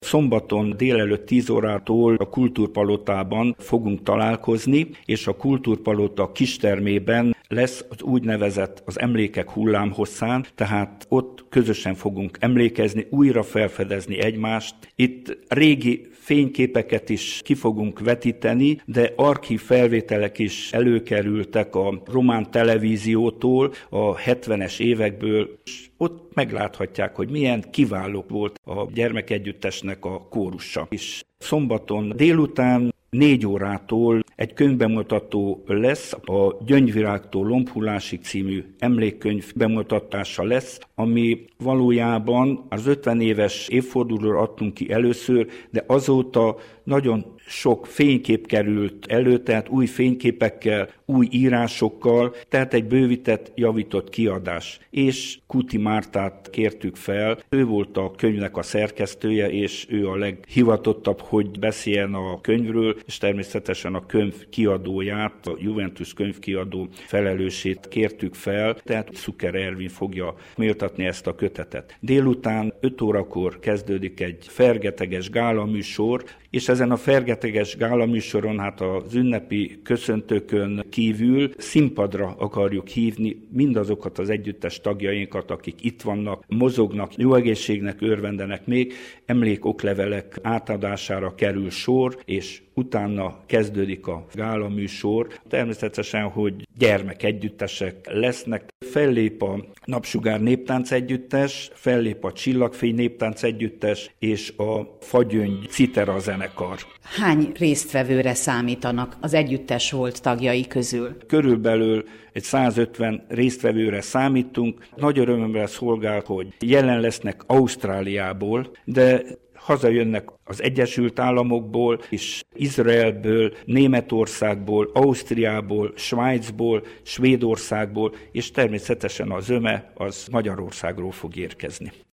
Szombaton délelőtt 10 órától a Kultúrpalotában fogunk találkozni, és a Kultúrpalota kistermében lesz az úgynevezett az emlékek hullámhosszán, tehát ott közösen fogunk emlékezni, újra felfedezni egymást. Itt régi fényképeket is ki fogunk vetíteni, de archív felvételek is előkerültek a román televíziótól, a 70-es évekből, és ott megláthatják, hogy milyen kiváló volt a gyermekegyüttesnek a kórusa is. Szombaton délután 4 órától egy könyvbemutató lesz, a Gyöngyvirágtól Lombhullásig című emlékkönyv bemutatása lesz, ami valójában az 50 éves évfordulóra adtunk ki először, de azóta nagyon sok fénykép került elő, tehát új fényképekkel, új írásokkal, tehát egy bővített, javított kiadás. És Kuti Mártát kértük fel, ő volt a könyvnek a szerkesztője, és ő a leghivatottabb, hogy beszéljen a könyvről, és természetesen a könyv kiadóját, a Juventus könyvkiadó felelősét kértük fel, tehát Szuker Ervin fogja méltatni ezt a kötetet. Délután 5 órakor kezdődik egy fergeteges gálaműsor, és ezen a fergeteges gálaműsoron, hát az ünnepi köszöntőkön kívül színpadra akarjuk hívni mindazokat az együttes tagjainkat, akik itt vannak, mozognak, jó egészségnek örvendenek még, emlékoklevelek átadására kerül sor, és utána kezdődik a gálaműsor. Természetesen, hogy gyermekegyüttesek lesznek. Fellép a Napsugár Néptánc Együttes, fellép a Csillagfény Néptánc Együttes és a Fagyöngy Citera zenekar. Hány résztvevőre számítanak az együttes volt tagjai közül? Körülbelül egy 150 résztvevőre számítunk. Nagy örömömre szolgál, hogy jelen lesznek Ausztráliából, de hazajönnek az Egyesült Államokból, és Izraelből, Németországból, Ausztriából, Svájcból, Svédországból, és természetesen a zöme az Magyarországról fog érkezni.